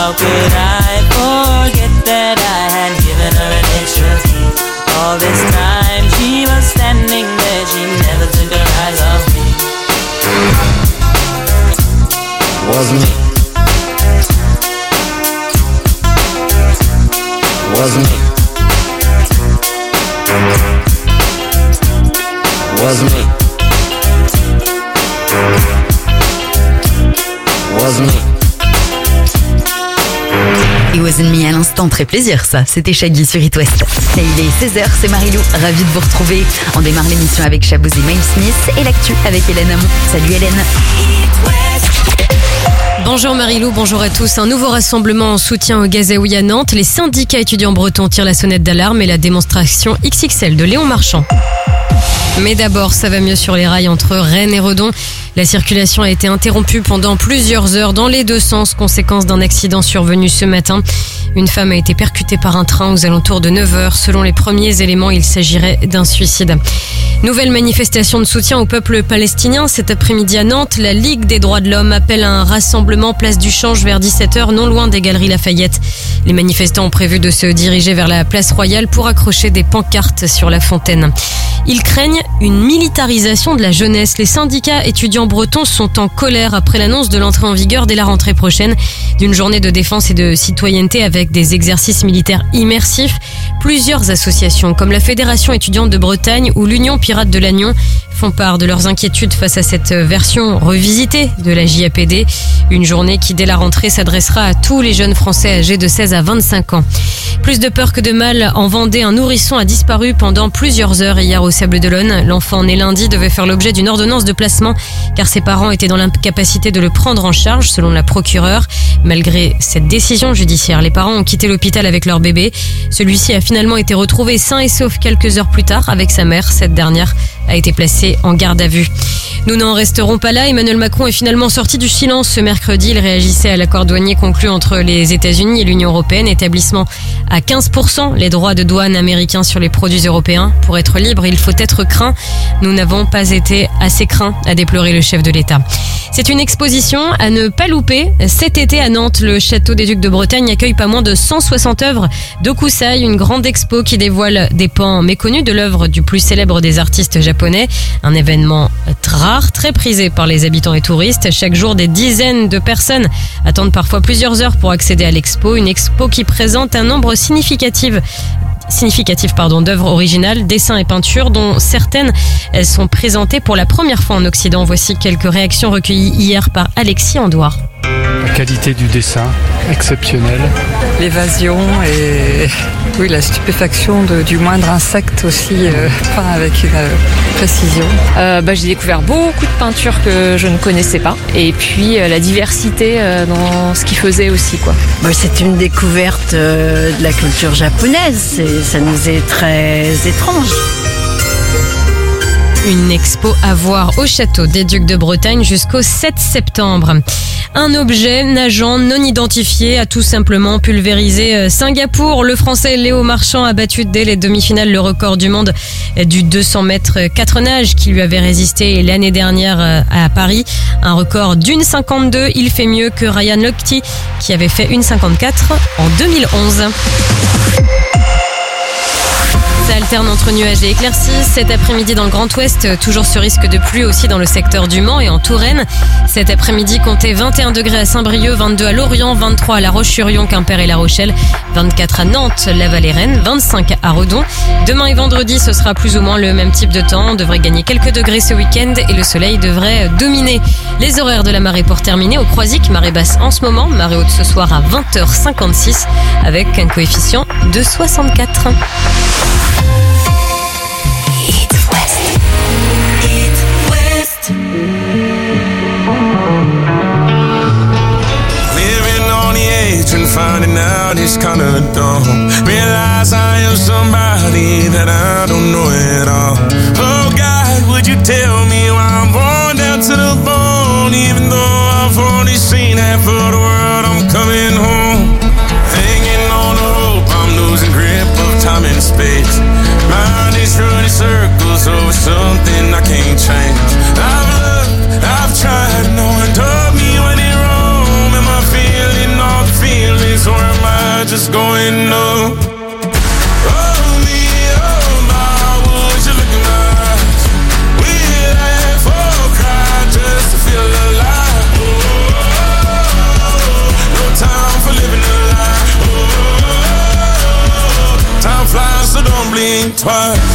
How could I forget that I had given her an extra key? All this time she was standing there, she never took her eyes off me. Was me. Was me. Was me. Was me. It wasn't me à l'instant, très plaisir ça, c'était Shaggy sur It West. Et il est 16h, c'est Marilou, ravie de vous retrouver. On démarre l'émission avec Shabouz et Miles Smith et l'actu avec Hélène Amon. Salut Hélène. Bonjour Marilou, bonjour à tous. Un nouveau rassemblement en soutien au Gazaoui à Nantes. Les syndicats étudiants bretons tirent la sonnette d'alarme et la démonstration XXL de Léon Marchand. Mais d'abord, ça va mieux sur les rails entre Rennes et Redon. La circulation a été interrompue pendant plusieurs heures dans les deux sens, conséquence d'un accident survenu ce matin. Une femme a été percutée par un train aux alentours de 9h. Selon les premiers éléments, il s'agirait d'un suicide. Nouvelle manifestation de soutien au peuple palestinien. Cet après-midi à Nantes, la Ligue des droits de l'homme appelle à un rassemblement place du Change vers 17h, non loin des Galeries Lafayette. Les manifestants ont prévu de se diriger vers la place Royale pour accrocher des pancartes sur la fontaine. Ils craignent une militarisation de la jeunesse. Les syndicats étudiants bretons sont en colère après l'annonce de l'entrée en vigueur dès la rentrée prochaine d'une journée de défense et de citoyenneté avec des exercices militaires immersifs. Plusieurs associations comme la Fédération étudiante de Bretagne ou l'Union Pirate de Lannion font part de leurs inquiétudes face à cette version revisitée de la JAPD. Une journée qui, dès la rentrée, s'adressera à tous les jeunes Français âgés de 16 à 25 ans. Plus de peur que de mal, en Vendée, un nourrisson a disparu pendant plusieurs heures hier au Sables-d'Olonne. L'enfant né lundi devait faire l'objet d'une ordonnance de placement car ses parents étaient dans l'incapacité de le prendre en charge, selon la procureure. Malgré cette décision judiciaire, les parents ont quitté l'hôpital avec leur bébé. Celui-ci a finalement été retrouvé sain et sauf quelques heures plus tard avec sa mère. Cette dernière a été placée en garde à vue. Nous n'en resterons pas là. Emmanuel Macron est finalement sorti du silence ce mercredi. Il réagissait à l'accord douanier conclu entre les États-Unis et l'Union européenne. Établissement à 15% les droits de douane américains sur les produits européens. Pour être libre, il faut être craint. Nous n'avons pas été assez craints, a déploré le chef de l'État. C'est une exposition à ne pas louper. Cet été à Nantes, le Château des Ducs de Bretagne accueille pas moins de 160 œuvres d'Okusai, une grande expo qui dévoile des pans méconnus de l'œuvre du plus célèbre des artistes japonais. Un événement rare, très prisé par les habitants et touristes. Chaque jour, des dizaines de personnes attendent parfois plusieurs heures pour accéder à l'expo. Une expo qui présente un nombre significatif d'œuvres originales, dessins et peintures, dont certaines sont présentées pour la première fois en Occident. Voici quelques réactions recueillies hier par Alexis Andoire. La qualité du dessin, exceptionnelle. L'évasion et oui, la stupéfaction du moindre insecte aussi, peint avec une précision. J'ai découvert beaucoup de peintures que je ne connaissais pas et puis la diversité dans ce qu'il faisait aussi, quoi. C'est une découverte de la culture japonaise, ça nous est très étrange. Une expo à voir au Château des Ducs de Bretagne jusqu'au 7 septembre. Un objet nageant non identifié a tout simplement pulvérisé Singapour. Le Français Léo Marchand a battu dès les demi-finales le record du monde du 200 mètres 4 nages qui lui avait résisté l'année dernière à Paris. Un record d'1,52. Il fait mieux que Ryan Lochte qui avait fait 1,54 en 2011. Ça alterne entre nuages et éclaircies. Cet après-midi dans le Grand Ouest, toujours ce risque de pluie aussi dans le secteur du Mans et en Touraine. Cet après-midi, comptez 21 degrés à Saint-Brieuc, 22 à Lorient, 23 à La Roche-sur-Yon, Quimper et La Rochelle, 24 à Nantes, Laval et Rennes, 25 à Redon. Demain et vendredi, ce sera plus ou moins le même type de temps. On devrait gagner quelques degrés ce week-end et le soleil devrait dominer. Les horaires de la marée pour terminer. Au Croisic, marée basse en ce moment, marée haute ce soir à 20h56 avec un coefficient de 64. And finding out it's kinda dumb. Realize I am somebody that I don't know at all. Oh God, would you tell me why I'm born down to the bone? Even though I've only seen half of the world, I'm coming home. Hanging on the hope, I'm losing grip of time and space. Mind is running circles over something I can't change. I've looked, I've tried, no one told me when it wrong. Am I feeling all the feelings? just going up. Oh me, oh my, would you look in my eyes? We laugh or cry just to feel alive. Oh, no time for living a lie. Oh, time flies, so don't blink twice.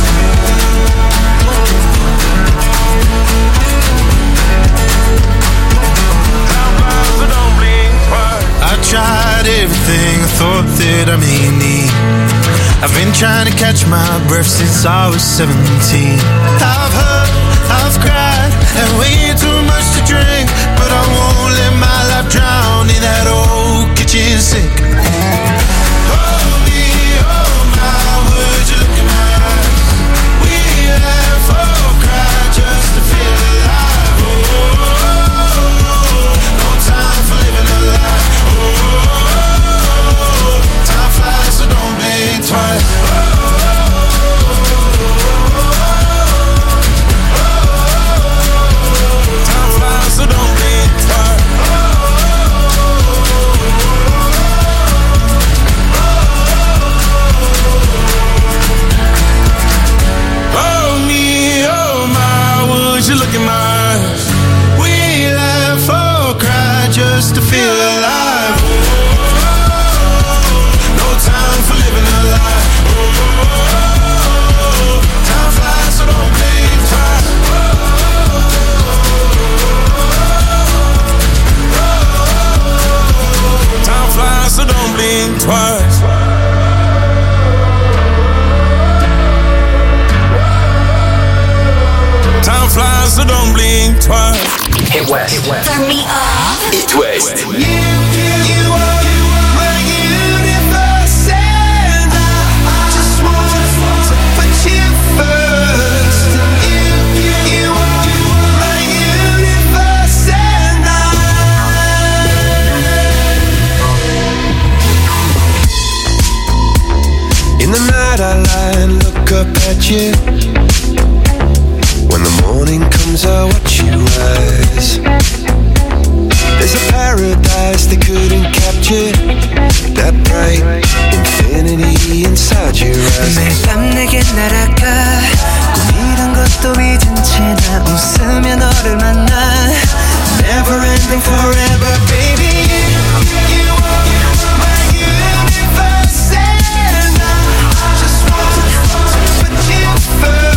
I tried everything I thought that I may need. I've been trying to catch my breath since I was 17. I've hurt, I've cried, and way too much to drink, but I won't let my life drown in that old kitchen sink. Oh me, oh my, would you look in my eyes? We laugh or cry just to feel alive. Oh, no time for living a lie. Time flies, so don't blink twice. Time flies, so don't blink twice. Oh me, oh my, would you look in my eyes? We laugh or cry just to feel alive. No time for living a lie. Time flies, so don't blink twice. Time flies, so don't blink twice. Time flies, so don't blink twice. Hit West. Turn me up. Hit West. You are my universe, and I just want to put you first. You are my universe, and in the night I lie and look up at you. When the morning comes, I watch you rise. There's a paradise they couldn't capture. That bright infinity inside your eyes. 매일 밤 내게 날아가. 꿈이란 것도 잊은 채 나 웃으며 너를 만나. Never ending forever, baby. You are my universe, and I just want to put you first.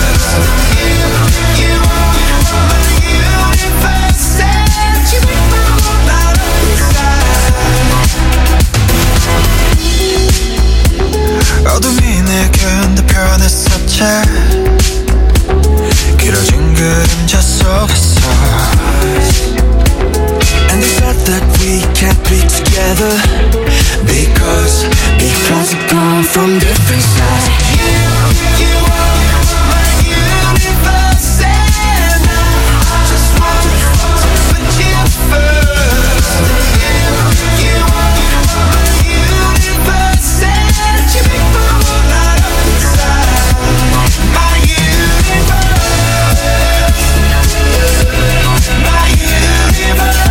You are my universe, and you make my whole life inside. 어둠이 내게 펴냈었지. 길어진 그림자 속에서. And they said that we can't be together because have come from different sides. You are my universe, and I just want to put you first. You are my universe, and you make my whole light up inside. My universe, my universe,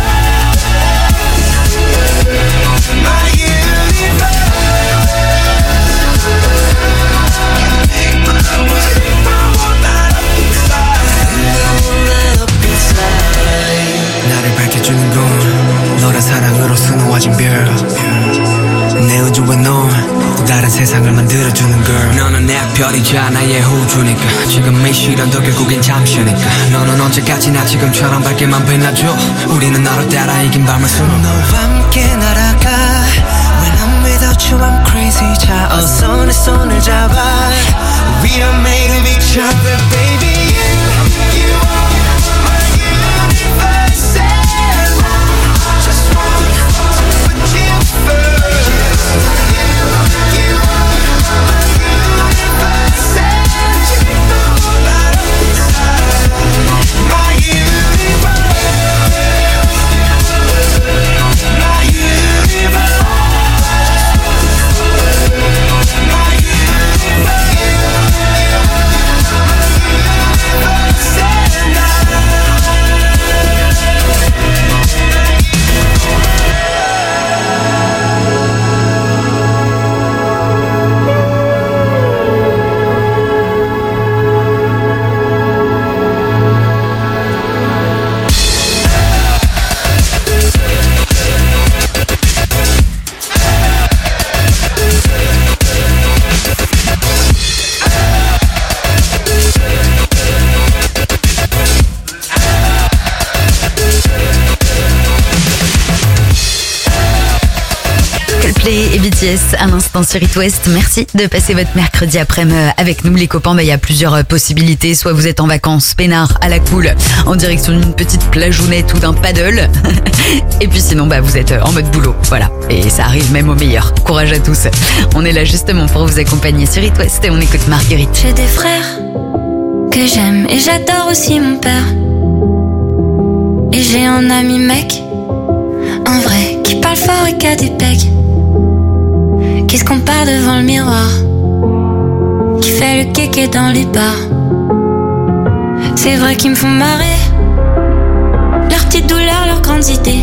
my universe. 나를 밝혀주는 건 너란 사랑으로 수놓아진 별. 내 우주에 넌 또 다른 세상을 만들어주는 girl. 너는 내 별이자 나의 호주니까 지금 이 시련도 결국엔 잠시니까 너는 언제까지나 지금처럼 밝게만 빛나줘. 우리는 너를 따라 이긴 밤을 수놓아. 너와 함께 날아가. When I'm without you I'm crazy. 자 어서 내 손을 잡아. We are made of each other, baby. You are my universe, and I just want to put you first. You are my universe, and you make the whole light up inside. My universe, my universe, my universe. Coldplay et BTS à l'instant sur It West. Merci de passer votre mercredi après-midi avec nous les copains. Il y a plusieurs possibilités. Soit vous êtes en vacances, peinard, à la cool, en direction d'une petite plageounette ou d'un paddle. Et puis sinon, vous êtes en mode boulot. Voilà. Et ça arrive même au meilleur. Courage à tous. On est là justement pour vous accompagner sur It West et on écoute Marguerite. J'ai des frères que j'aime et j'adore aussi mon père. Et j'ai un ami mec, un vrai, qui parle fort et qui a des pecs, qui se compare devant le miroir, qui fait le kéké dans les bars. C'est vrai qu'ils me font marrer, leurs petites douleurs, leurs grandes idées,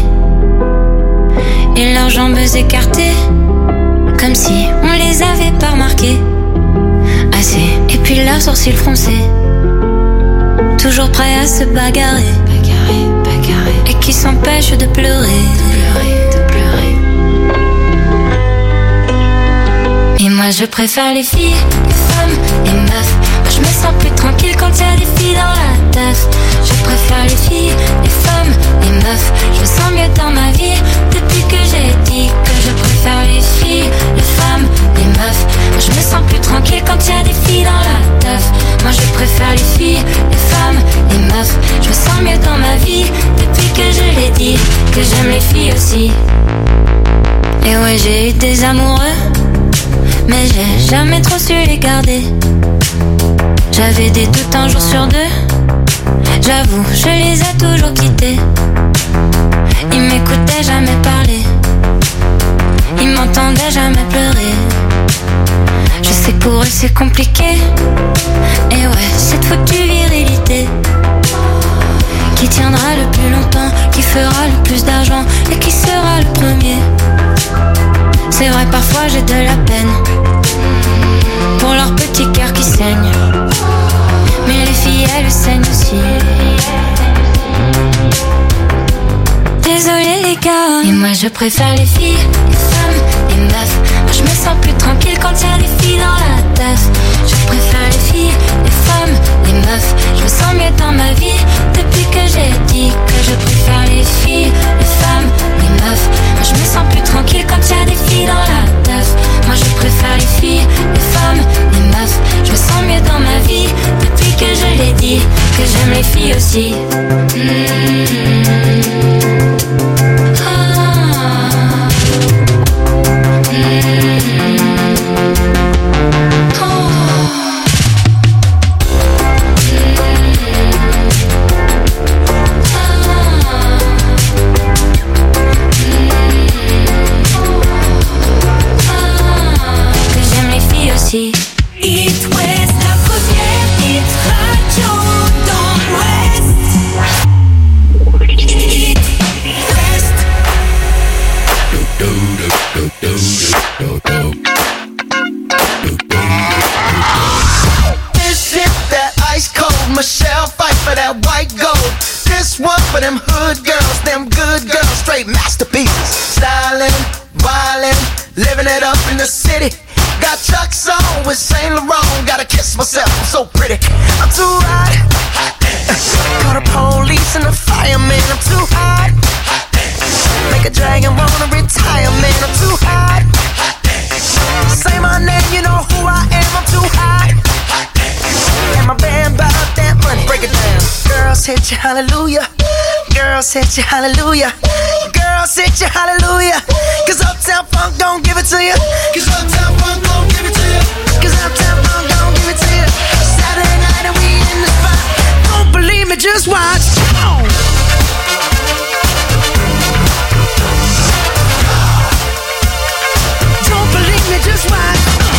et leurs jambes écartées, comme si on les avait pas remarquées assez. Et puis leurs sourcils froncés, toujours prêts à se bagarrer, et qui s'empêchent de pleurer. Et moi je préfère les filles, les femmes, les meufs. Moi je me sens plus tranquille quand y a des filles dans la teuf. Je préfère les filles, les femmes, les meufs. Je me sens mieux dans ma vie depuis que j'ai dit que je préfère les filles, les femmes, les meufs. Moi je me sens plus tranquille quand y a des filles dans la teuf. Moi je préfère les filles, les femmes, les meufs. Je me sens mieux dans ma vie depuis que je l'ai dit que j'aime les filles aussi. Et ouais, j'ai eu des amoureux, mais j'ai jamais trop su les garder. J'avais des doutes un jour sur deux, j'avoue, je les ai toujours quittés. Ils m'écoutaient jamais parler, ils m'entendaient jamais pleurer. Je sais que pour eux c'est compliqué, et ouais, cette foutue virilité qui tiendra le plus longtemps, qui fera le plus d'argent et qui sera le premier. C'est vrai, parfois j'ai de la peine pour leur petit cœur qui saigne, mais les filles elles saignent aussi. Désolé les gars. Et moi je préfère les filles, les femmes, les meufs. Moi je me sens plus tranquille quand y a des filles dans la teuf. Je préfère les filles, les femmes, les meufs. Je me sens mieux dans ma vie depuis que j'ai dit que je préfère les filles, les femmes, les meufs. Moi je me sens plus tranquille quand y a des filles dans la teuf. Moi je préfère les filles, les femmes, les meufs. Je me sens mieux dans ma vie depuis que je l'ai dit que j'aime les filles aussi. It West, la première hit radio dans l'Ouest. It West. This hit that ice cold Michelle fight for that white gold. This one for them hood girls, them good girls, straight masterpieces. Stylin', wildin', living it up in the city. Got Chuck's on with Saint Laurent. Gotta kiss myself, I'm so pretty. I'm too hot. Call the police and the fireman. I'm too hot. Make a dragon wanna retire, man. I'm too hot. Say my name, you know who I am. I'm too hot. And my band bought that money. Break it down. Girls hit you, hallelujah. Girls hit you, hallelujah. Girls hit you, hallelujah. Cause Uptown Funk don't give it to you. Cause Uptown Funk don't give it to you. Cause Uptown Funk don't give it to you. Saturday night and we in the spot. Don't believe me, just watch. Don't believe me, just watch.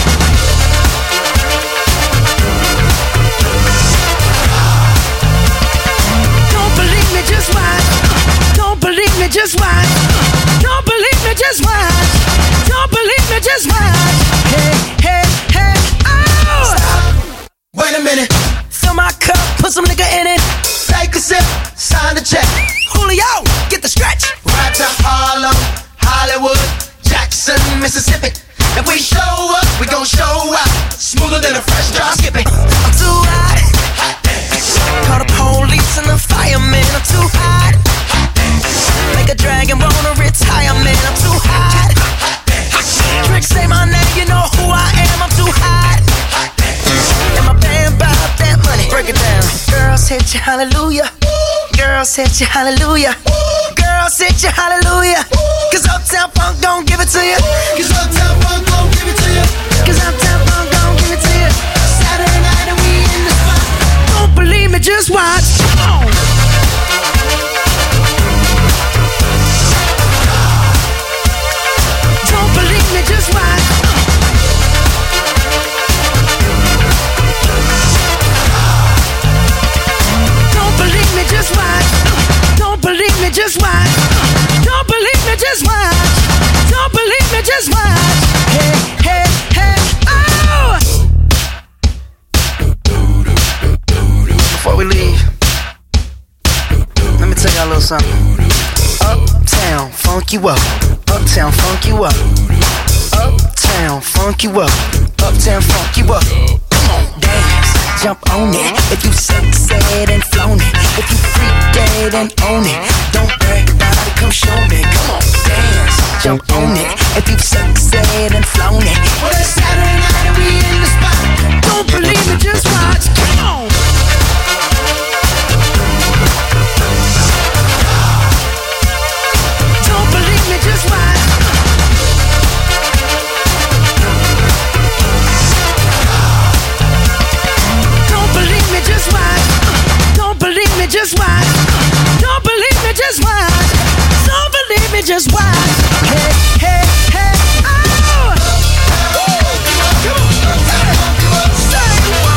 Don't believe me, just watch. Don't believe me, just watch. Don't believe me, just watch. Don't believe me, just watch. Hey, hey, hey, oh! Stop. Wait a minute. Fill my cup, put some nigga in it. Take a sip, sign the check. Julio, get the stretch. Right to Harlem, Hollywood, Jackson, Mississippi. If we show up, we gon' show out. Smoother than a fresh drop skipping. I'm too hot. Call the police and the fireman. I'm too hot. Make a dragon wanna retire, man. I'm too hot. hallelujah. Girls hit you hallelujah. Girls hit you hallelujah. Cause Uptown Funk don't give it to you. Cause Uptown Funk don't give it to you. Cause Uptown Funk don't give it to you. Saturday night and we in the spot. Don't believe me, just watch. Come on. Don't believe me, just watch. Don't believe me, just watch. Don't believe me, just watch. Don't believe me, just watch. Don't believe me, just watch. Hey, hey, hey, oh! Before we leave, let me tell y'all a little something. Uptown, funk you up. Uptown, funk you up. Uptown, funk you up. Uptown, funk you up. Come on, dance, jump on it. If you said and flown it. If you freak dead and own it. Don't brag about it, come show me. Come on, dance, jump on it. If you said and flown it. Well, it's Saturday night and we in the spot. Don't believe me, just watch. Come on. Don't believe me, just watch. Don't believe me, just watch. Don't believe me, just watch. Don't believe me, just watch. Don't believe me, just watch. Hey, hey, hey, oh! Come on, say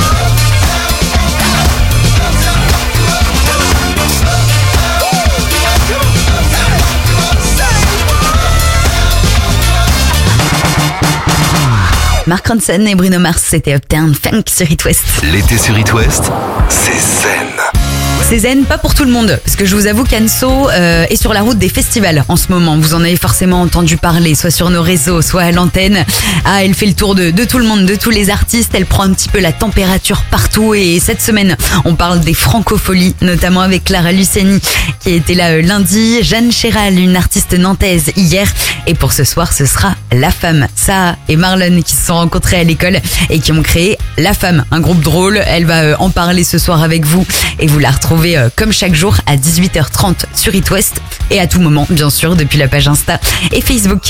Mark Ronson et Bruno Mars, c'était Uptown Funk sur It West. L'été sur It West, c'est zen. C'est zen, pas pour tout le monde, parce que je vous avoue qu'Anso est sur la route des festivals en ce moment. Vous en avez forcément entendu parler, soit sur nos réseaux, soit à l'antenne. Ah, elle fait le tour de tout le monde, de tous les artistes. Elle prend un petit peu la température partout. Et cette semaine, on parle des francopholies, notamment avec Clara Luciani, qui était là lundi. Jeanne Chéral, une artiste nantaise, hier. Et pour ce soir, ce sera La Femme. Saha et Marlon qui se sont rencontrés à l'école et qui ont créé La Femme, un groupe drôle. Elle va en parler ce soir avec vous et vous la retrouvez comme chaque jour à 18h30 sur It West et à tout moment, bien sûr, depuis la page Insta et Facebook.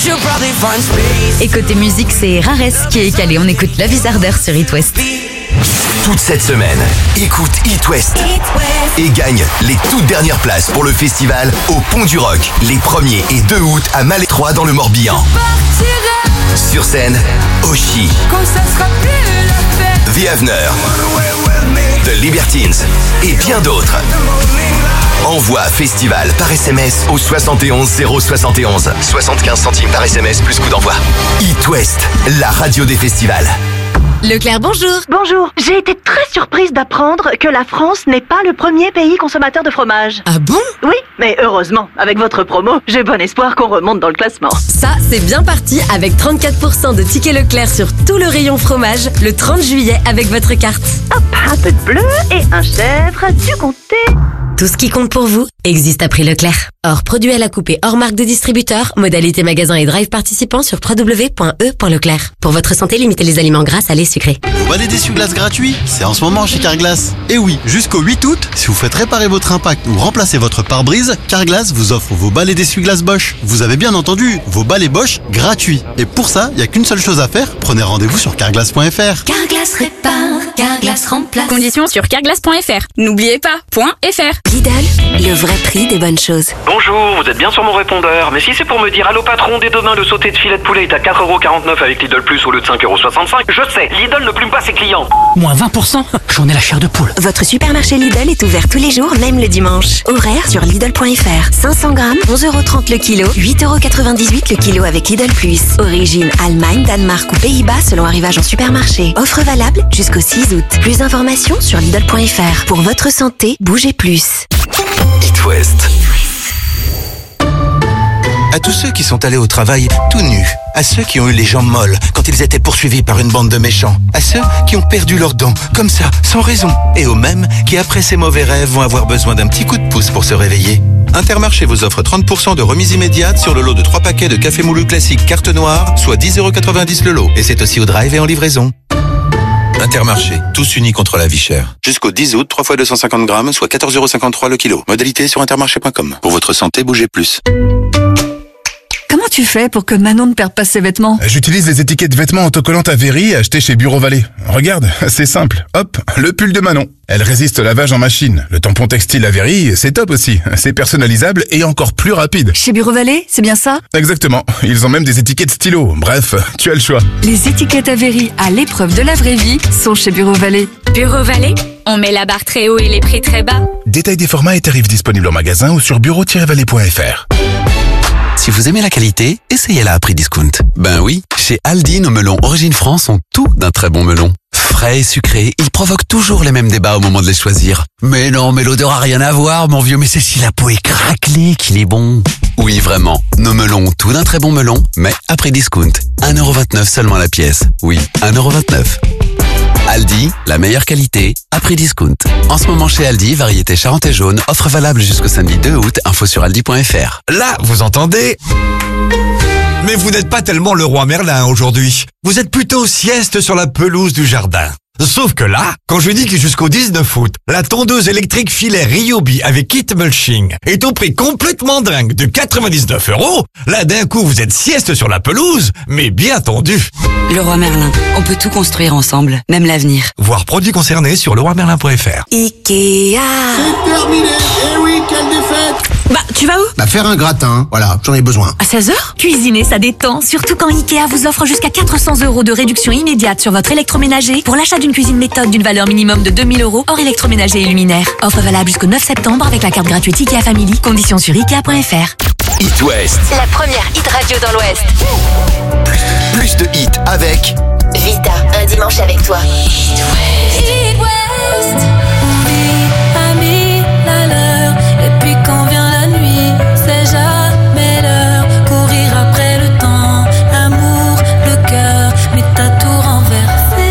Et côté musique, c'est Rares qui est calé. On écoute La Wizardeur sur It West. Toute cette semaine, écoute It West et gagne les toutes dernières places pour le festival au Pont du Rock, les 1er et 2 août à Malais 3 dans le Morbihan. Sur scène, Oshi, The Avener, The Libertines et bien d'autres. Envoie festival par SMS au 71 071. 75 centimes par SMS plus coût d'envoi. It West, la radio des festivals. Leclerc, bonjour. Bonjour. J'ai été très surprise d'apprendre que la France n'est pas le premier pays consommateur de fromage. Ah bon? Oui, mais heureusement, avec votre promo, j'ai bon espoir qu'on remonte dans le classement. Ça, c'est bien parti avec 34% de tickets Leclerc sur tout le rayon fromage le 30 juillet avec votre carte. Hop, un peu de bleu et un chèvre, du comté. Tout ce qui compte pour vous existe à prix Leclerc. Hors produit à la coupée, hors marque de distributeur, modalité magasin et drive participants sur www.e.leclerc. Pour votre santé, limitez les aliments gras, salés, sucrés. Vous balais d'essuie-glace gratuit? C'est en ce moment chez Carglass. Et oui, jusqu'au 8 août, si vous faites réparer votre impact ou remplacer votre pare-brise, Carglass vous offre vos balais d'essuie-glace Bosch. Vous avez bien entendu, vos balais Bosch gratuits. Et pour ça, il n'y a qu'une seule chose à faire, prenez rendez-vous sur carglass.fr. Carglass répare, Carglass remplace. Conditions sur carglass.fr. N'oubliez pas, .fr. Lidl, le vrai prix des bonnes choses. Bonjour, vous êtes bien sur mon répondeur. Mais si c'est pour me dire allô patron, dès demain le sauté de filet de poulet est à 4,49€ avec Lidl Plus au lieu de 5,65€, je sais, Lidl ne plume pas ses clients. Moins 20%, j'en ai la chair de poule. Votre supermarché Lidl est ouvert tous les jours, même le dimanche. Horaire sur Lidl.fr. 500 grammes, 11,30€ le kilo, 8,98€ le kilo avec Lidl Plus. Origine Allemagne, Danemark ou Pays-Bas selon arrivage en supermarché. Offre valable jusqu'au 6 août. Plus d'informations sur Lidl.fr. Pour votre santé, bougez plus. It West. À tous ceux qui sont allés au travail tout nus, à ceux qui ont eu les jambes molles quand ils étaient poursuivis par une bande de méchants, à ceux qui ont perdu leurs dents, comme ça, sans raison, et aux mêmes qui, après ces mauvais rêves, vont avoir besoin d'un petit coup de pouce pour se réveiller. Intermarché vous offre 30% de remise immédiate sur le lot de 3 paquets de café moulu classique carte noire, soit 10,90€ le lot, et c'est aussi au drive et en livraison. Intermarché, tous unis contre la vie chère. Jusqu'au 10 août, 3 fois 250 grammes, soit 14,53 € le kilo. Modalité sur intermarché.com. Pour votre santé, bougez plus. Comment tu fais pour que Manon ne perde pas ses vêtements? J'utilise les étiquettes vêtements autocollantes Avery achetées chez Bureau Vallée. Regarde, c'est simple. Hop, le pull de Manon. Elle résiste au lavage en machine. Le tampon textile Avery, c'est top aussi. C'est personnalisable et encore plus rapide. Chez Bureau Vallée, c'est bien ça? Exactement. Ils ont même des étiquettes stylo. Bref, tu as le choix. Les étiquettes Avery à l'épreuve de la vraie vie sont chez Bureau Vallée. Bureau Vallée, on met la barre très haut et les prix très bas. Détail des formats et tarifs disponibles en magasin ou sur bureau-vallée.fr. Si vous aimez la qualité, essayez-la à prix discount. Ben oui, chez Aldi, nos melons Origine France ont tout d'un très bon melon. Frais et sucrés, ils provoquent toujours les mêmes débats au moment de les choisir. Mais non, mais l'odeur a rien à voir, mon vieux, mais c'est si la peau est craquelée qu'il est bon. Oui, vraiment, nos melons ont tout d'un très bon melon, mais à prix discount. 1,29€ seulement la pièce. Oui, 1,29€. Aldi, la meilleure qualité, à prix discount. En ce moment chez Aldi, variété Charente et jaune, offre valable jusqu'au samedi 2 août, info sur aldi.fr. Là, vous entendez? Mais vous n'êtes pas tellement le roi Merlin aujourd'hui. Vous êtes plutôt sieste sur la pelouse du jardin. Sauf que là, quand je dis que jusqu'au 19 août, la tondeuse électrique filet Ryobi avec kit mulching est au prix complètement dingue de 99 €, là d'un coup vous êtes sieste sur la pelouse, mais bien tendu. Leroy Merlin, on peut tout construire ensemble, même l'avenir. Voir produits concernés sur leroymerlin.fr. Ikea. C'est terminé. Eh oui, quelle défaite. Bah, tu vas où? Faire un gratin, voilà, j'en ai besoin. À 16h? Cuisiner, ça détend, surtout quand Ikea vous offre jusqu'à 400 € de réduction immédiate sur votre électroménager pour l'achat d'une cuisine méthode d'une valeur minimum de 2000 € hors électroménager et luminaire. Offre valable jusqu'au 9 septembre avec la carte gratuite Ikea Family. Conditions sur Ikea.fr. It West. La première hit radio dans l'Ouest. Plus de hits avec Vita, un dimanche avec toi. It West. On vit à 1000 à l'heure. Et puis quand vient la nuit, c'est jamais l'heure. Courir après le temps, l'amour, le cœur, mais t'as tout renversé.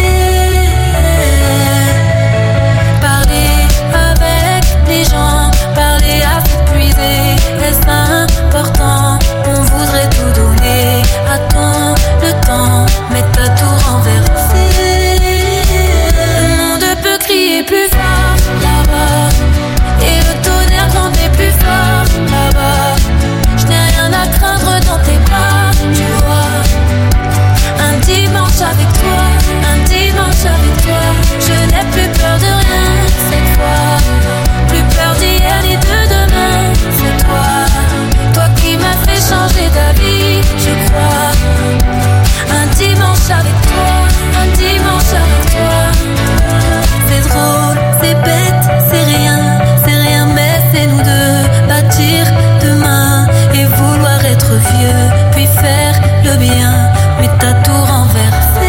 Parler avec les gens, parler à s'épuiser, est-ce important? On voudrait tout donner à ton le temps, mais t'as tout renversé. Le monde peut crier plus fort là-bas, et le tonnerre gronder plus fort là-bas. Je n'ai rien à craindre dans tes bras, tu vois. Un dimanche avec toi, un dimanche avec toi. Je n'ai plus peur de rien cette fois. Plus peur d'hier ni de demain, c'est toi. Toi qui m'as fait changer d'avis, je crois. Un dimanche avec toi, un dimanche avec toi. C'est drôle, c'est bête, c'est rien, mais c'est nous deux. Bâtir demain et vouloir être vieux, puis faire le bien, mais t'as tout renversé.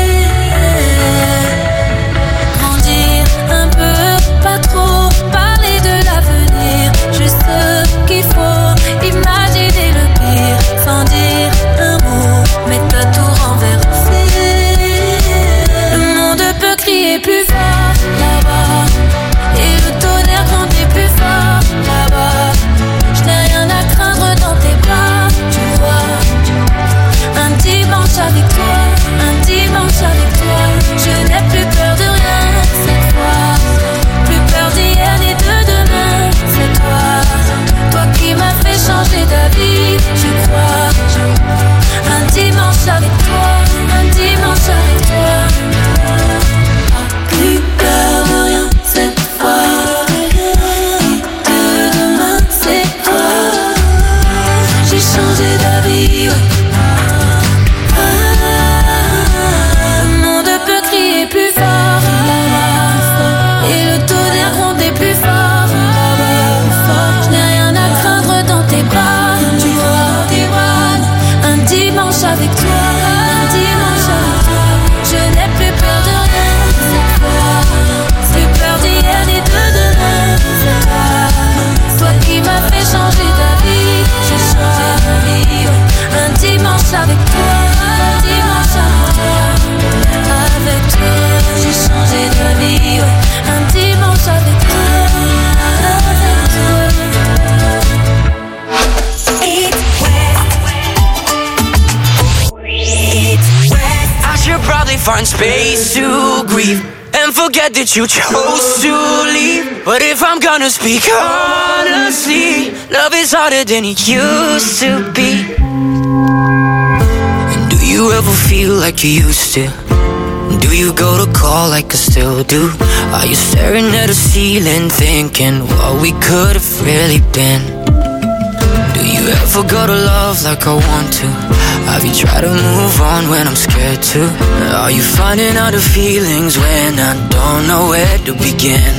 Grandir un peu, pas trop, parler de l'avenir, juste ce qu'il faut, imaginer le pire, sans dire un mot, mais t'as tout renversé. Le monde peut crier plus fort là-bas, et le tonnerre gronder plus fort là-bas. Je n'ai rien à craindre dans tes bras, tu vois. Un dimanche avec toi, un dimanche avec toi. Je n'ai plus peur de rien cette fois. Plus peur d'hier ni de demain, c'est toi. Toi qui m'as fait changer d'avis, je crois. Un dimanche avec toi, un dimanche avec toi. Plus peur de rien cette fois. Et de demain, c'est toi. J'ai changé d'avis, ouais. Le monde peut crier plus fort là-bas, et le tonnerre gronder plus fort là-bas. Je n'ai rien à craindre dans tes bras, tu vois, tes bras. Un dimanche avec toi, un dimanche avec toi. Je n'ai plus peur de rien cette fois. Plus peur d'hier ni de demain, c'est toi. Toi qui m'as fait changer d'avis, j'ai changé d'avis, ouais. Un dimanche avec toi, un dimanche avec toi. Avec toi, j'ai changé d'avis, ouais. Un dimanche avec toi, avec toi. It West. It West. I should probably find space to grieve and forget that you chose to leave. But if I'm gonna speak honestly, love is harder than it used to be. And do you ever feel like you used to? Do you go to call like I still do? Are you staring at the ceiling thinking what we could have really been? Do you ever go to love like I want to? Have you tried to move on when I'm scared to? Are you finding out the feelings when I don't know where to begin?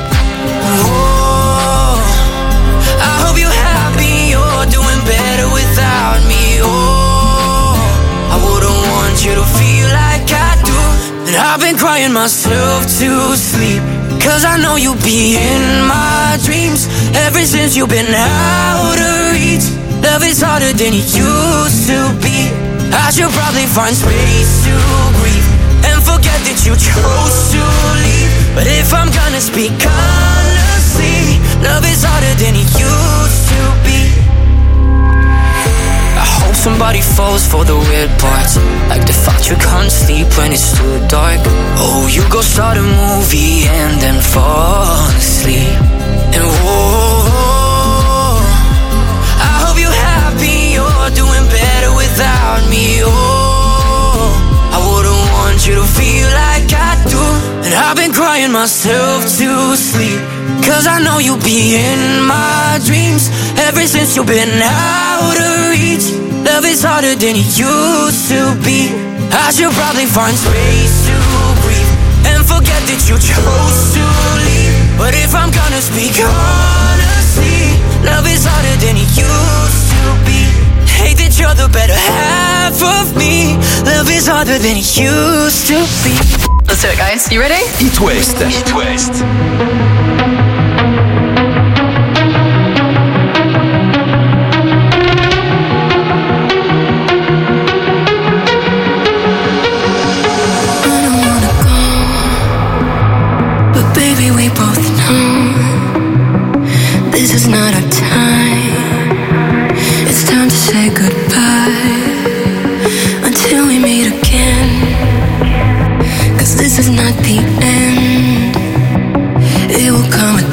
Oh, I hope you're happy, you're doing better without me. Oh, I wouldn't want you to feel like I do. And I've been crying myself to sleep, cause I know you'll be in my dreams ever since you've been out of reach. Love is harder than it used to be. I should probably find space to grieve and forget that you chose to leave. But if I'm gonna speak honestly, love is harder than it used to be. I hope somebody falls for the weird parts, like the fact you can't sleep when it's too dark. Oh, you go start a movie and then fall asleep. And whoa, I hope you're happy, you're doing better without me. Oh, I wouldn't want you to feel like I do. And I've been crying myself to sleep, cause I know you'll be in my dreams ever since you've been out of reach. Love is harder than it used to be. I should probably find space to breathe and forget that you chose to leave. But if I'm gonna speak honestly, love is harder than it used to be. Hate that you're the better half of me. Love is harder than it used to be. Let's do it, guys. You ready? It West. It West. Baby, we both know this is not our time. It's time to say goodbye until we meet again. Cause this is not the end. It will come again.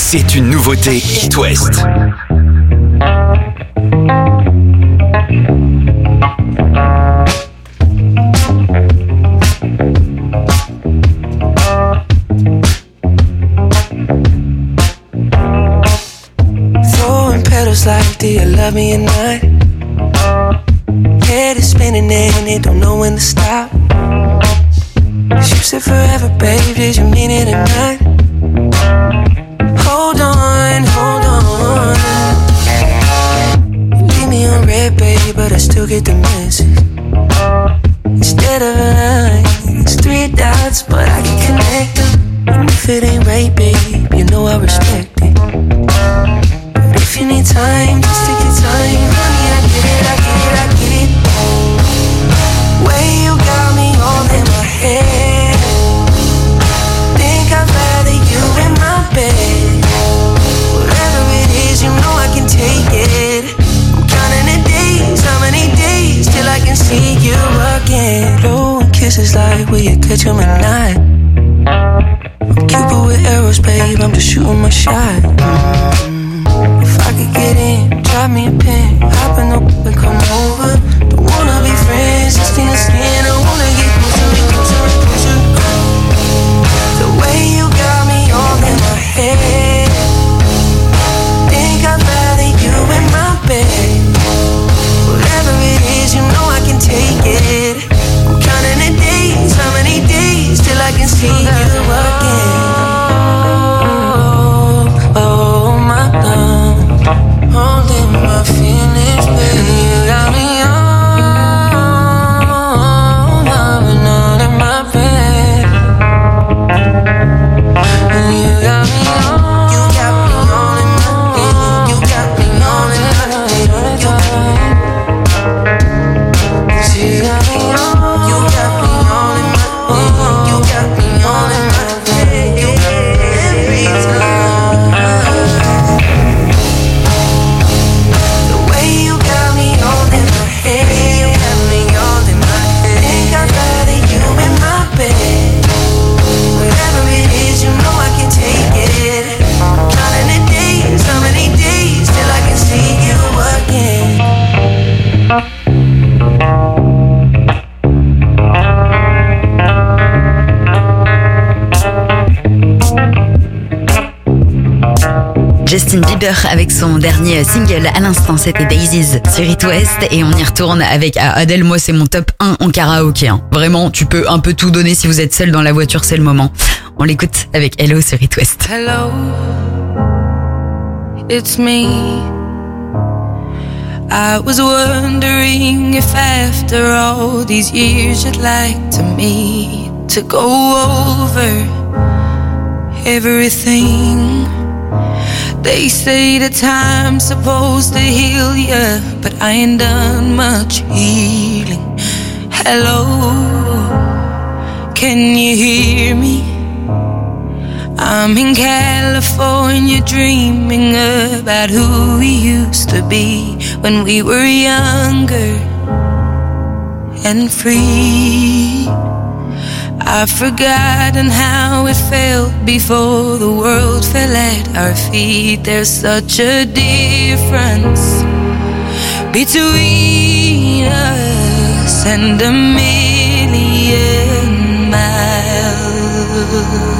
C'est une nouveauté It West. Throwing petals like, do you love me or not? Head is spinning and it don't know when to stop. You said forever, babe, did you mean it or not? Hold on, hold on. You leave me on red, babe, but I still get the message. Instead of a line, it's 3 dots, but I can connect them. And if it ain't right, babe, you know I respect it. But if you need time, just take your time. Honey, I get it, I get it, I get it. Way you got me all in my head. Think I'd rather you in my bed. Whatever it is, you know I can take it. I'm counting the days, how many days till I can see you again. Blowing kisses like, will you catch them or not? I'm Cupid with arrows, babe, I'm just shooting my shot. If I could get in, drop me a pin, hop in the and come over. Don't wanna be friends, just in the skin. I wanna get closer and closer and closer. The way you got me all in my head. Think I'd rather you in my bed. Whatever it is, you know I can take it. I'm counting the days, how many days till I can see you again. Oh my love, holding my feelings, baby. You got me all loving all in my bed. And you got me all, you got me all in my bed. You got me all in my bed. You got me all, you got me all in my bed. You got me all in my bed. Every time. The way you got me all in my head. You got me all in my head. Think I'd rather you in my bed. Whatever it is, you know I can take it. Counting the days, how many days till I can see you again. Justin Bieber avec son dernier single à l'instant, c'était Daisies sur It West, et on y retourne avec Adele. Moi c'est mon top 1 en karaoké, hein. Vraiment, tu peux un peu tout donner si vous êtes seul dans la voiture, c'est le moment. On l'écoute avec Hello sur It West. Hello, it's me. I was wondering if after all these years you'd like to meet, to go over everything. They say the time's supposed to heal ya, but I ain't done much healing. Hello, can you hear me? I'm in California dreaming about who we used to be when we were younger and free. I've forgotten how it felt before the world fell at our feet. There's such a difference between us and a million miles.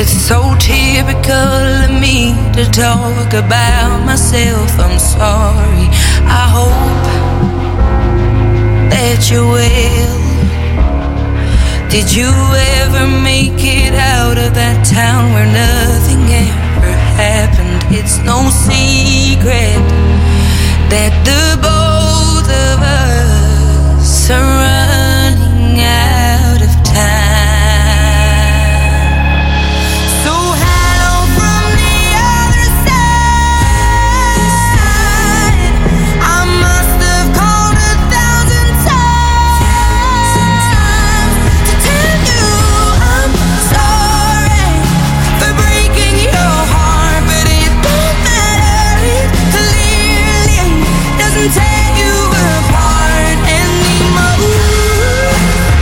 It's so typical of me to talk about myself. I'm sorry. I hope that you will. Did you ever make it out of that town where nothing ever happened? It's no secret that the both of us are running out of time. Take you apart anymore.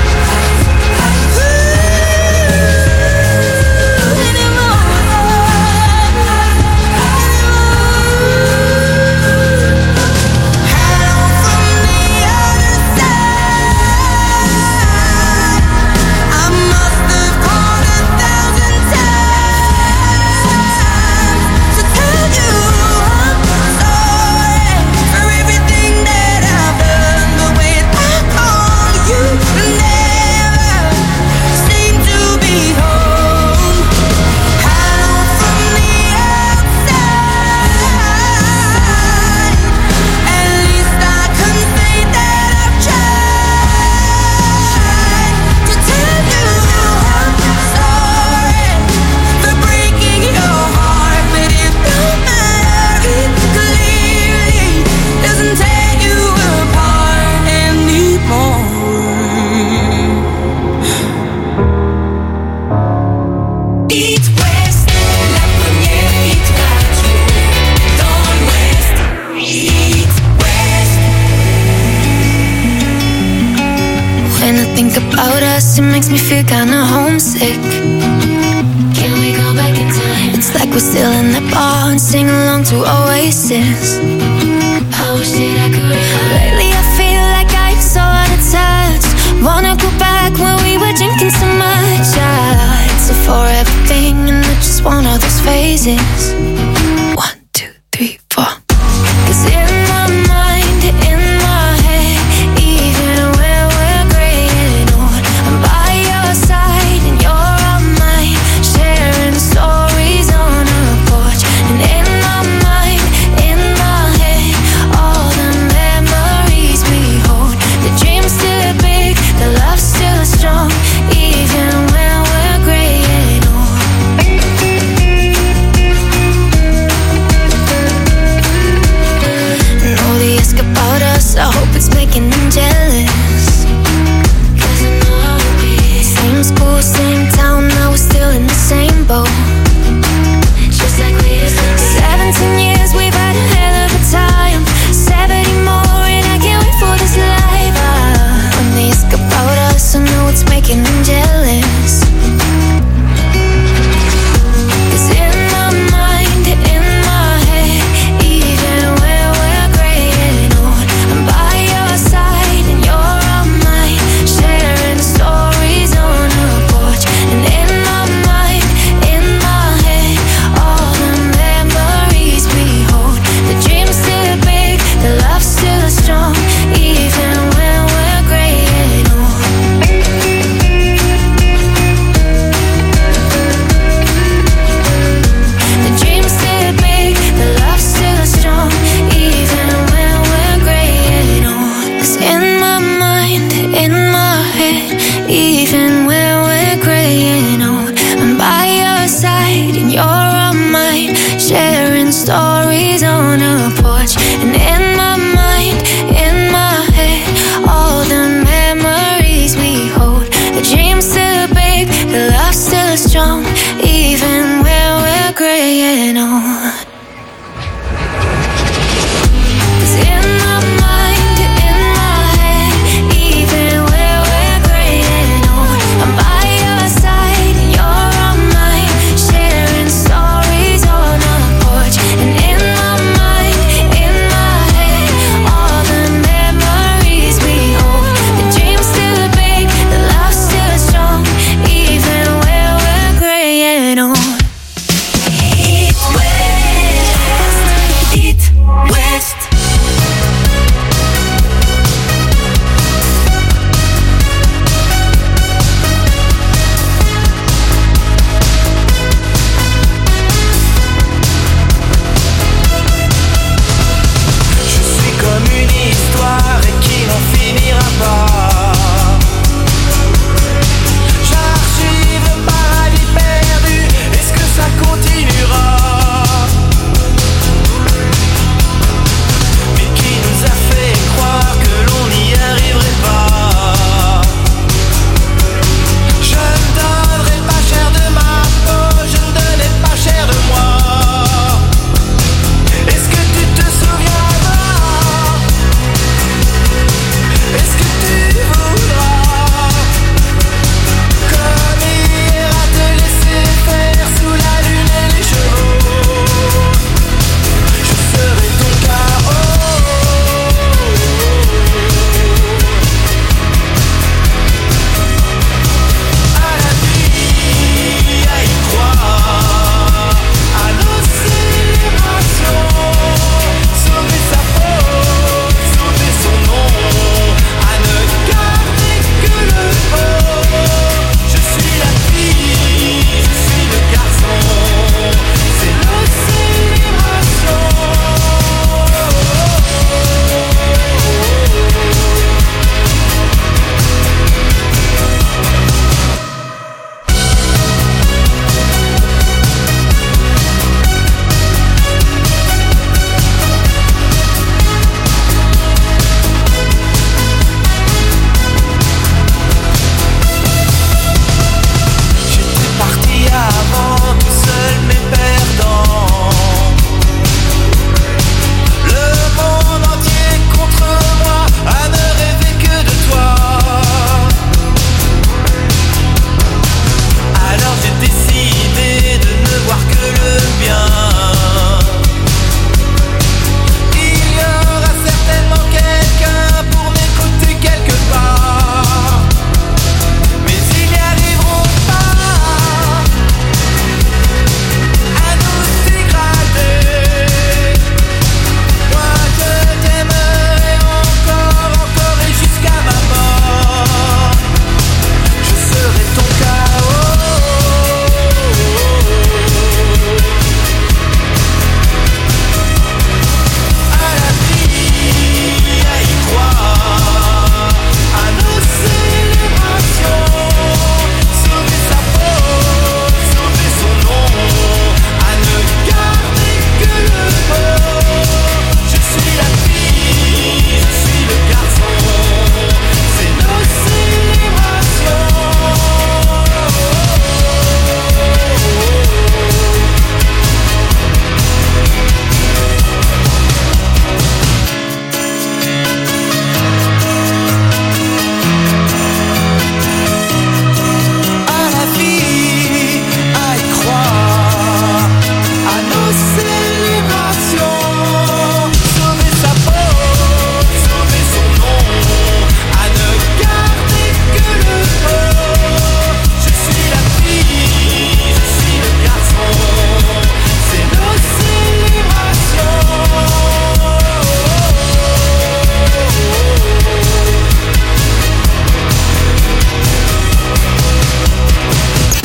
It makes me feel kinda homesick. Can we go back in time? It's like we're still in that bar and sing along to Oasis. I wish that I could. Lately I feel like I'm so out of touch. Wanna go back when we were drinking so much. It's a forever thing and it's just one of those phases. 1, 2, 3, 4. 'Cause in my mind, in my head, even when we're graying old, I'm by your side and you're on mine, sharing stories on a porch. And in my mind, in my head, all the memories we hold. The dream's still big, the love's still strong, even when we're graying old.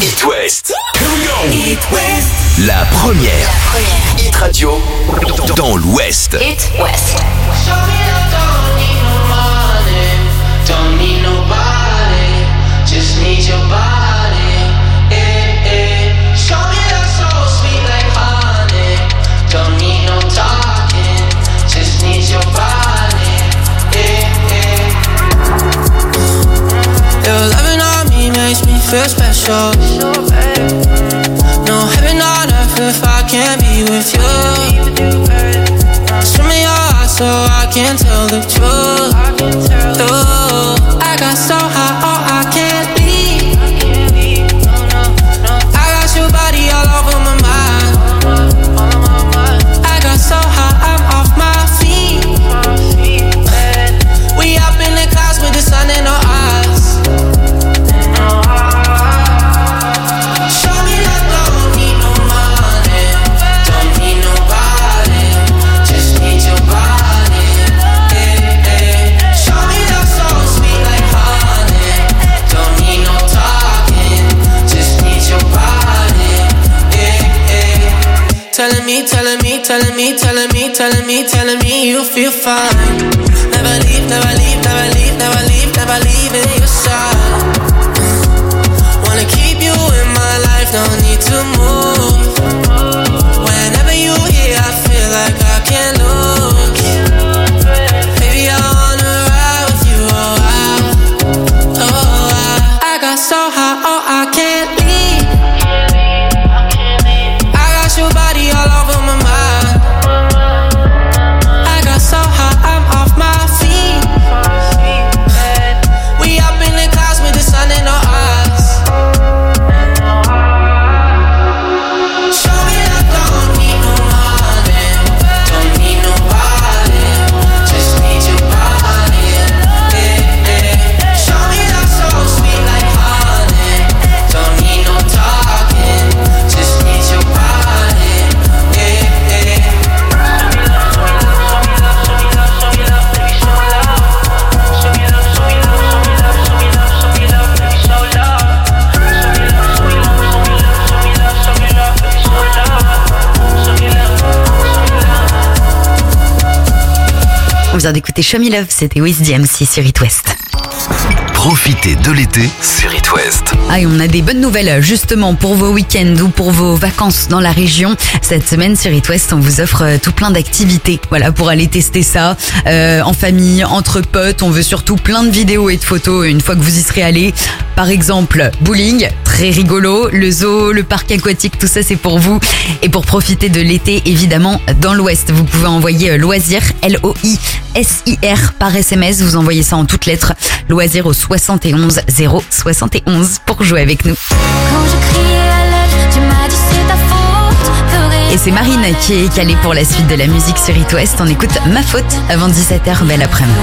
It West. Here we go. It West. La première. Hit Radio dans l'Ouest. It West. Don't need nobody, just need your body. Show me that soul sweet like honey. Don't need no talking, just need your body. Your loving on me makes me feel special. No heaven on earth if I can't be with you. Show me your eyes so I can tell the truth. I got so high, oh, I can't leave. I got your body all over my mind. I got so high, I'm off my feet. We up in the clouds with the sun in our eyes. Show me that don't need no money, don't need nobody, just need your body. Show me that soul sweet like honey. Don't need no talking, just need your body. Telling me, telling me, telling me, telling me, telling me, telling me you feel fine. Never leave, never leave, never leave, never leave, never leaving your side. Wanna keep you in my life, no need to move. Whenever you here, I feel like I can't lose. Baby, I wanna ride with you, I got so high, oh, I can't leave. I got your body all over my mind. I got so high, I'm off my feet. We up in the clouds with the sun in our eyes. Show me that don't need no money, don't need nobody, just need your body. Show me that soul sweet like honey. Don't need no talking, just need your body. On vient d'écouter Show Me Love, c'était Wiz DMC sur It West. Profitez de l'été sur It West. Ah, et on a des bonnes nouvelles justement pour vos week-ends ou pour vos vacances dans la région. Cette semaine sur It West, on vous offre tout plein d'activités. Voilà, pour aller tester ça en famille, entre potes. On veut surtout plein de vidéos et de photos une fois que vous y serez allés. Par exemple, bowling, très rigolo, le zoo, le parc aquatique, tout ça c'est pour vous. Et pour profiter de l'été, évidemment, dans l'Ouest, vous pouvez envoyer loisir, LOISIR par SMS. Vous envoyez ça en toutes lettres, loisir au 71 071 pour jouer avec nous. Et c'est Marine qui est calée pour la suite de la musique sur It West. On écoute Ma Faute avant 17h, belle après-midi.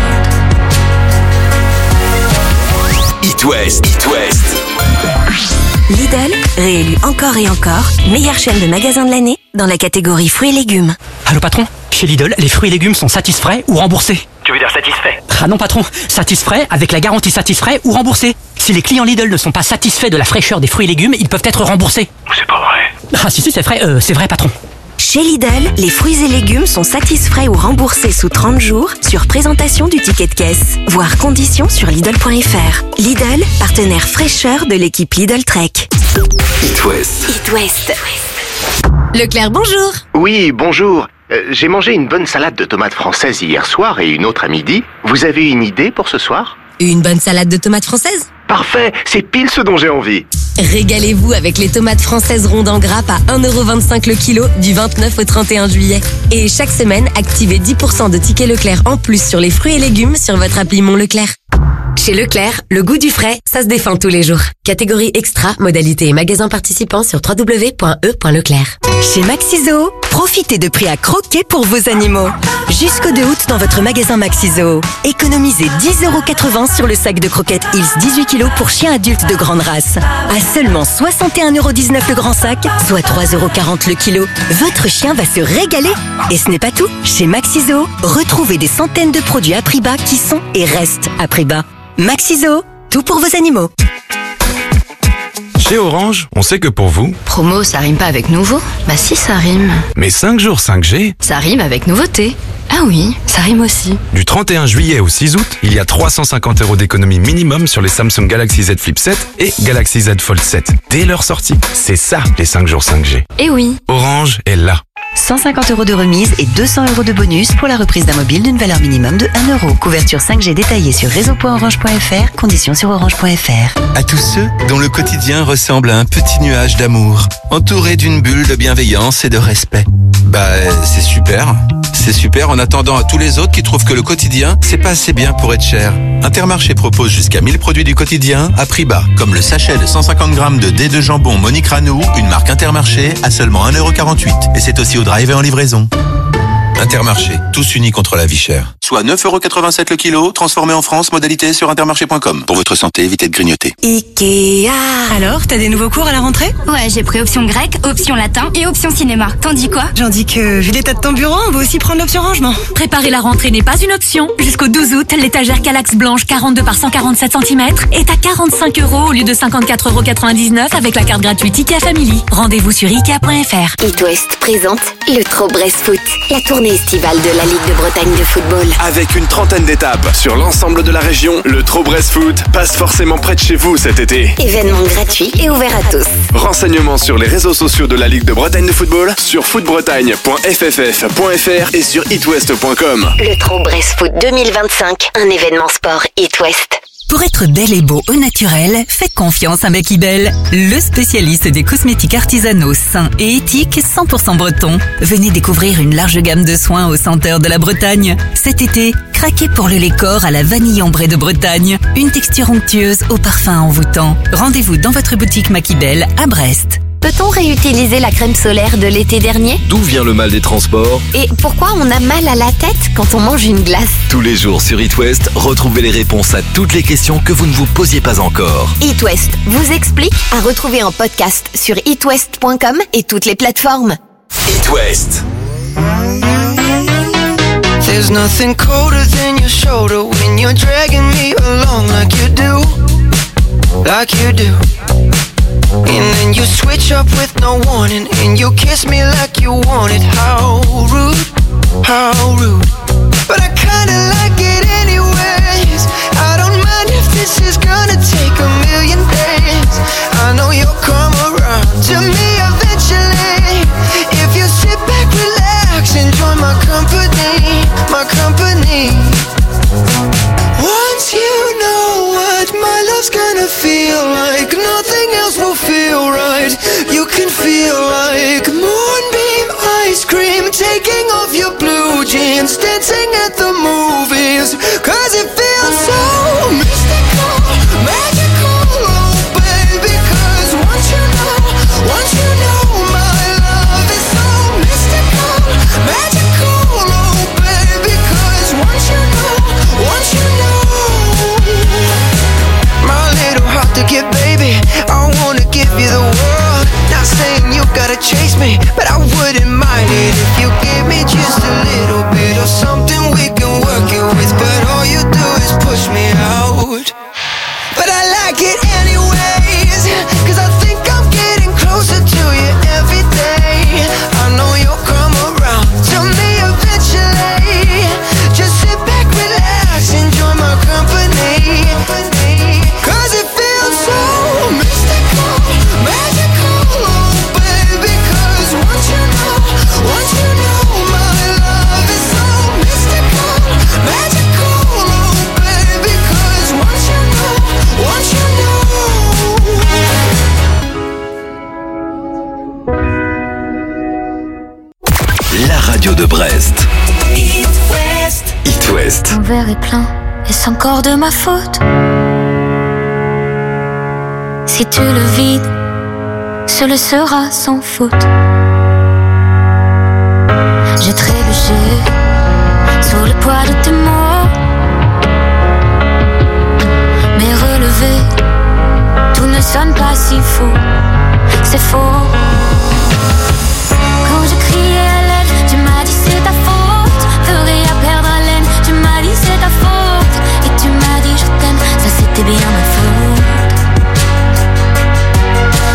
It West, It West. Lidl, réélu encore et encore, meilleure chaîne de magasins de l'année dans la catégorie fruits et légumes. Allô patron, chez Lidl, les fruits et légumes sont satisfaits ou remboursés. Tu veux dire satisfait? Ah non patron, satisfaits avec la garantie satisfait ou remboursé. Si les clients Lidl ne sont pas satisfaits de la fraîcheur des fruits et légumes, ils peuvent être remboursés. C'est pas vrai. Ah si c'est vrai patron. Chez Lidl, les fruits et légumes sont satisfaits ou remboursés sous 30 jours sur présentation du ticket de caisse. Voir conditions sur Lidl.fr. Lidl, partenaire fraîcheur de l'équipe Lidl Trek. It West. It West. Leclerc, bonjour. Oui, bonjour. J'ai mangé une bonne salade de tomates françaises hier soir et une autre à midi. Vous avez une idée pour ce soir? Une bonne salade de tomates françaises? Parfait, c'est pile ce dont j'ai envie. Régalez-vous avec les tomates françaises rondes en grappe à 1,25€ le kilo du 29 au 31 juillet. Et chaque semaine, activez 10% de tickets Leclerc en plus sur les fruits et légumes sur votre appli Mon Leclerc. Chez Leclerc, le goût du frais, ça se défend tous les jours. Catégorie extra, modalité et magasin participant sur www.e.leclerc. Chez Maxiso, profitez de prix à croquer pour vos animaux. Jusqu'au 2 août dans votre magasin Maxiso. Économisez 10,80€ sur le sac de croquettes Hills 18 kg pour chiens adultes de grande race. À seulement 61,19€ le grand sac, soit 3,40€ le kilo. Votre chien va se régaler. Et ce n'est pas tout. Chez Maxiso, retrouvez des centaines de produits à prix bas qui sont et restent à prix bas. Maxiso, tout pour vos animaux. Chez Orange, on sait que pour vous... Promo, ça rime pas avec nouveau? Bah si, ça rime. Mais 5 jours 5G... Ça rime avec nouveauté. Ah oui, ça rime aussi. Du 31 juillet au 6 août, il y a 350 € d'économie minimum sur les Samsung Galaxy Z Flip 7 et Galaxy Z Fold 7. Dès leur sortie. C'est ça, les 5 jours 5G. Eh oui. Orange est là. 150 € de remise et 200 € de bonus pour la reprise d'un mobile d'une valeur minimum de 1 €. Couverture 5G détaillée sur réseau.orange.fr, conditions sur orange.fr. À tous ceux dont le quotidien ressemble à un petit nuage d'amour, entouré d'une bulle de bienveillance et de respect. C'est super. C'est super en attendant à tous les autres qui trouvent que le quotidien, c'est pas assez bien pour être cher. Intermarché propose jusqu'à 1000 produits du quotidien à prix bas, comme le sachet de 150 grammes de dés de jambon Monique Ranou, une marque Intermarché, à seulement 1,48 €. Et c'est aussi au drive et en livraison. Intermarché, tous unis contre la vie chère. Soit 9,87 € le kilo, transformé en France, modalité sur intermarché.com. Pour votre santé, évitez de grignoter. Ikea. Alors, t'as des nouveaux cours à la rentrée? Ouais, j'ai pris option grec, option latin et option cinéma. T'en dis quoi? J'en dis que, vu l'état de ton bureau, on va aussi prendre l'option rangement. Préparer la rentrée n'est pas une option. Jusqu'au 12 août, l'étagère Calax blanche 42 par 147 cm est à 45 € au lieu de 54,99 € avec la carte gratuite Ikea Family. Rendez-vous sur Ikea.fr. It West présente le Trop Brest Foot, la tournée estivale de la Ligue de Bretagne de football. Avec une trentaine d'étapes sur l'ensemble de la région, le Trop Brest Foot passe forcément près de chez vous cet été. Événement gratuit et ouvert à tous. Renseignements sur les réseaux sociaux de la Ligue de Bretagne de football, sur footbretagne.fff.fr et sur itwest.com. Le Trop Brest Foot 2025, un événement sport It West. Pour être belle et beau au naturel, faites confiance à Makibel, le spécialiste des cosmétiques artisanaux sains et éthiques 100% bretons. Venez découvrir une large gamme de soins aux senteurs de la Bretagne. Cet été, craquez pour le lait corps à la vanille ambrée de Bretagne, une texture onctueuse au parfum envoûtant. Rendez-vous dans votre boutique Makibel à Brest. Peut-on réutiliser la crème solaire de l'été dernier? D'où vient le mal des transports? Et pourquoi on a mal à la tête quand on mange une glace? Tous les jours sur It West, retrouvez les réponses à toutes les questions que vous ne vous posiez pas encore. It West vous explique, à retrouver en podcast sur itwest.com et toutes les plateformes. It West. There's nothing colder than your shoulder when you're dragging me along like you do. And then you switch up with no warning, and you kiss me like you want it. How rude, how rude. But I kinda like it anyways. I don't mind if this is gonna take a million days. I know you'll come around to me eventually. If you sit back, relax, enjoy my company, my company. Once you know what my love's gonna feel like, nothing else will feel right. You can feel like moonbeam ice cream, taking off your blue jeans, dancing at the movies, 'cause it feels so mystical, magical, oh baby, 'cause once you know my love is so mystical, magical, oh baby, 'cause once you know my little heart to give, baby, I wanna give you the world. Not saying you gotta chase me, but I wouldn't mind it if you gave me just a little bit of something we can work it with. But all you do is push me out. But I like it anyways, 'cause I think I'm getting closer to you every day. I know you'll come around to me eventually. Just sit back, relax, enjoy my company, 'cause it feels so mystical, magical, oh baby, 'cause once you know my love is so mystical, magical, oh baby, 'cause once you know. La radio de Brest. It West. It West. Mon verre est plein, est-ce encore de ma faute? Si tu le vides, ce le sera sans faute. J'ai trébuché sous le poids de tes mots, mais relevé, tout ne sonne pas si faux. C'est faux. Quand je criais à l'aide, tu m'as dit c'est ta faute. Ferais à perdre haleine, tu m'as dit c'est ta faute. Et tu m'as dit je t'aime, ça c'était bien ma faute.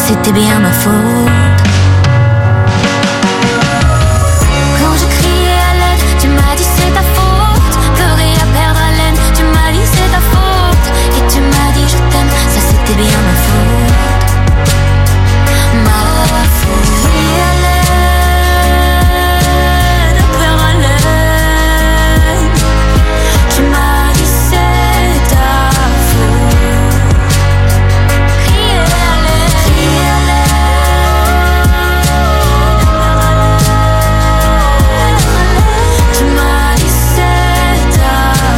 c'était bien ma faute. Quand je criais à l'aide, tu m'as dit c'est ta faute. Pleurer à perdre haleine, tu m'as dit c'est ta faute. Et tu m'as dit je t'aime, ça c'était bien ma faute. Ma faute. Crier à l'aide, perdre haleine, tu m'as dit c'est ta faute. Crier à l'aide, crier à l'aide, tu m'as dit c'est ta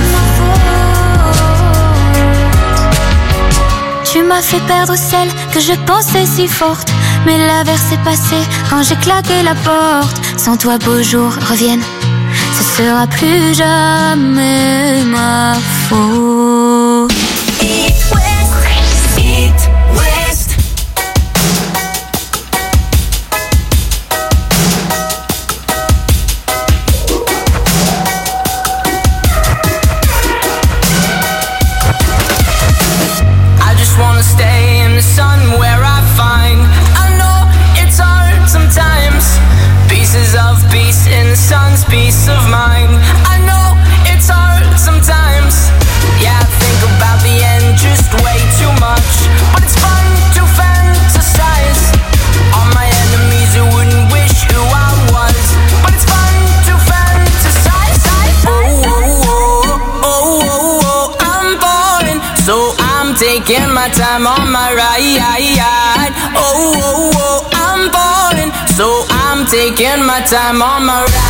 faute. Tu m'as fait perdre celle que je pensais si forte. Mais l'averse est passée quand j'ai claqué la porte. Sans toi beaux jours reviennent, ce sera plus jamais ma faute. It West, It West. I just wanna stay in the sun where I find. I know it's hard sometimes. Pieces of peace in the sun's peace of mind. I know it's hard sometimes. Yeah, I think about the end just way too much. But it's fun to fantasize on my enemies who wouldn't wish who I was. But it's fun to fantasize. Oh, oh, oh, oh, oh, oh, I'm falling, so I'm taking my time on my ride. Oh, oh, oh, I'm falling, so I'm taking my time on my ride.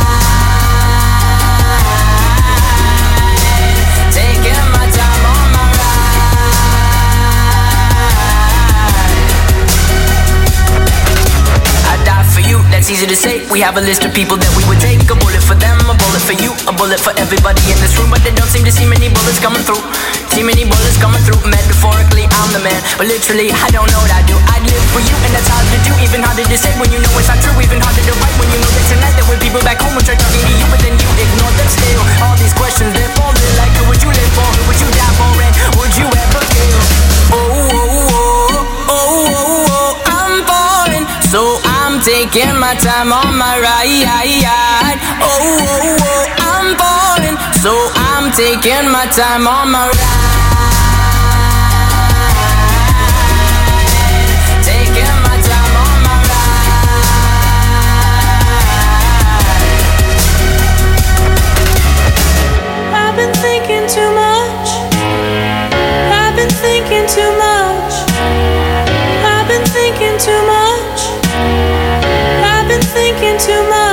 Taking my time on my ride. I die for you, that's easy to say. We have a list of people that we would take. A bullet for them, a bullet for you, a bullet for everybody in this room. But they don't seem to see many bullets coming through. See many bullets coming through. Metaphorically, I'm the man, but literally, I don't know what I do. I live for you, and that's hard to do. Even harder to say when you know it's not true. Even harder to write when you know that tonight there were people back home who tried talking to you, but then you ignore them still. All these questions, they're falling like, who would you live for? Who would you die for? And would you ever kill? Oh, oh, oh, oh, oh, oh, I'm falling, so I'm taking my time on my ride. Oh, oh, oh, I'm falling, so I'm taking my time on my ride. Taking my time on my ride. I've been thinking too much. I've been thinking too much. I've been thinking too much. I've been thinking too much.